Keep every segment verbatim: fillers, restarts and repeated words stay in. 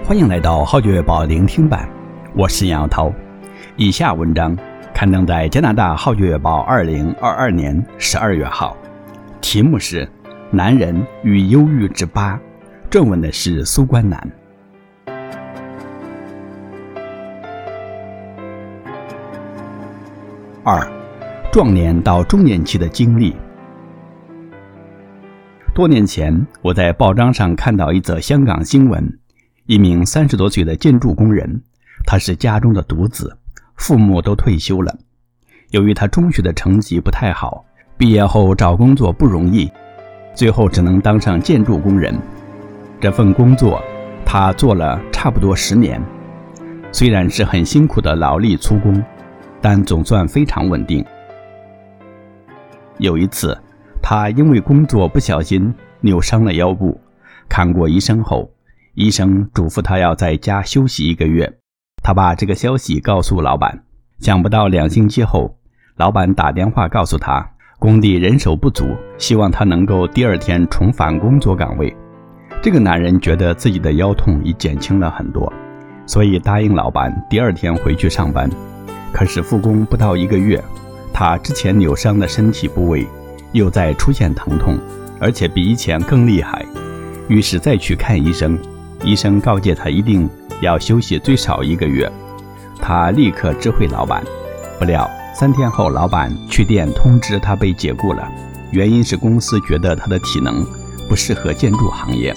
欢迎来到浩觉月报聆听版，我是杨耀涛。以下文章刊登在加拿大浩觉月报二零二二年十二月号，题目是男人与忧郁之疤，撰文的是苏关南。二、壮年到中年期的经历。多年前，我在报章上看到一则香港新闻，一名三十多岁的建筑工人，他是家中的独子，父母都退休了。由于他中学的成绩不太好，毕业后找工作不容易，最后只能当上建筑工人。这份工作他做了差不多十年，虽然是很辛苦的劳力粗工，但总算非常稳定。有一次，他因为工作不小心扭伤了腰部，看过医生后，医生嘱咐他要在家休息一个月。他把这个消息告诉老板，想不到两星期后，老板打电话告诉他，工地人手不足，希望他能够第二天重返工作岗位。这个男人觉得自己的腰痛已减轻了很多，所以答应老板第二天回去上班。可是复工不到一个月，他之前扭伤的身体部位又在出现疼痛，而且比以前更厉害。于是再去看医生，医生告诫他一定要休息最少一个月。他立刻知会老板，不料三天后，老板去电通知他被解雇了，原因是公司觉得他的体能不适合建筑行业。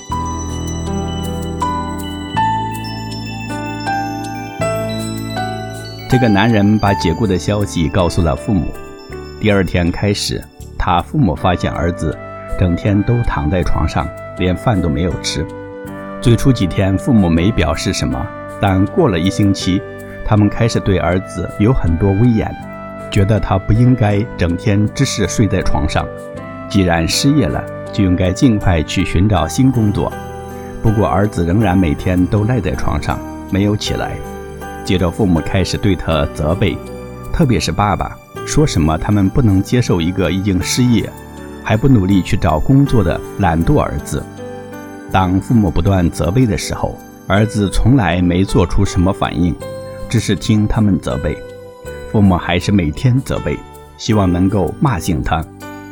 这个男人把解雇的消息告诉了父母。第二天开始，他父母发现儿子整天都躺在床上，连饭都没有吃。最初几天父母没表示什么，但过了一星期，他们开始对儿子有很多威严，觉得他不应该整天只是睡在床上，既然失业了，就应该尽快去寻找新工作。不过儿子仍然每天都赖在床上，没有起来。接着父母开始对他责备，特别是爸爸，说什么他们不能接受一个已经失业还不努力去找工作的懒惰儿子。当父母不断责备的时候，儿子从来没做出什么反应，只是听他们责备。父母还是每天责备，希望能够骂醒他。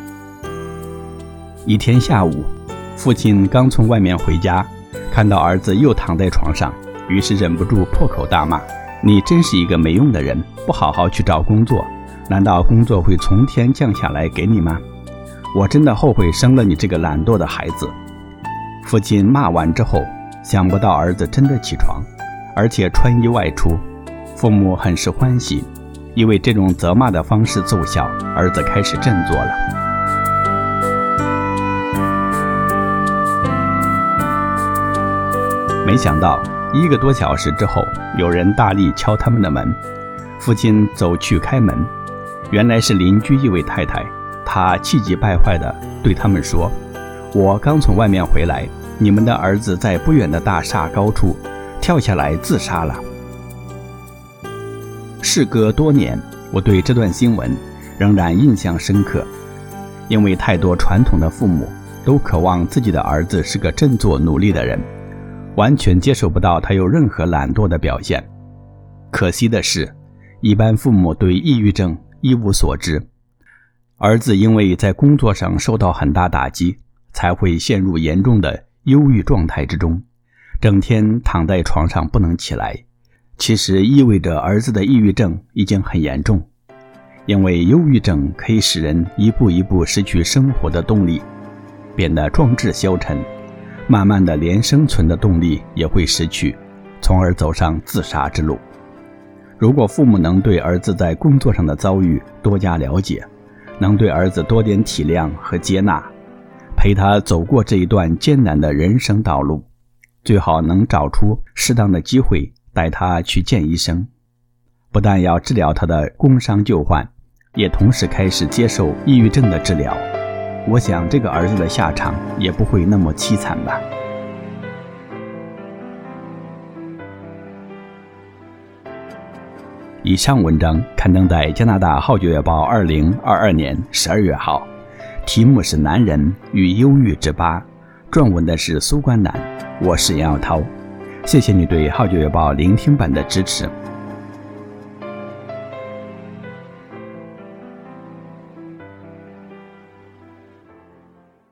一天下午，父亲刚从外面回家，看到儿子又躺在床上，于是忍不住破口大骂，你真是一个没用的人，不好好去找工作，难道工作会从天降下来给你吗？我真的后悔生了你这个懒惰的孩子。父亲骂完之后，想不到儿子真的起床，而且穿衣外出。父母很是欢喜，因为这种责骂的方式奏效，儿子开始振作了。没想到一个多小时之后，有人大力敲他们的门。父亲走去开门，原来是邻居一位太太。她气急败坏地对他们说，我刚从外面回来，你们的儿子在不远的大厦高处跳下来自杀了。事隔多年，我对这段新闻仍然印象深刻，因为太多传统的父母都渴望自己的儿子是个振作努力的人，完全接受不到他有任何懒惰的表现。可惜的是，一般父母对抑郁症一无所知，儿子因为在工作上受到很大打击，才会陷入严重的忧郁状态之中，整天躺在床上不能起来。其实意味着儿子的抑郁症已经很严重，因为忧郁症可以使人一步一步失去生活的动力，变得壮志消沉，慢慢的连生存的动力也会失去，从而走上自杀之路。如果父母能对儿子在工作上的遭遇多加了解，能对儿子多点体谅和接纳，陪他走过这一段艰难的人生道路，最好能找出适当的机会带他去见医生，不但要治疗他的工伤旧患，也同时开始接受抑郁症的治疗。我想这个儿子的下场也不会那么凄惨吧。以上文章刊登在加拿大浩觉月报二零二二年十二月号，题目是男人与忧郁之疤，撰文的是苏关南，我是杨耀涛。 谢谢你对《号角月报》聆听版的支持。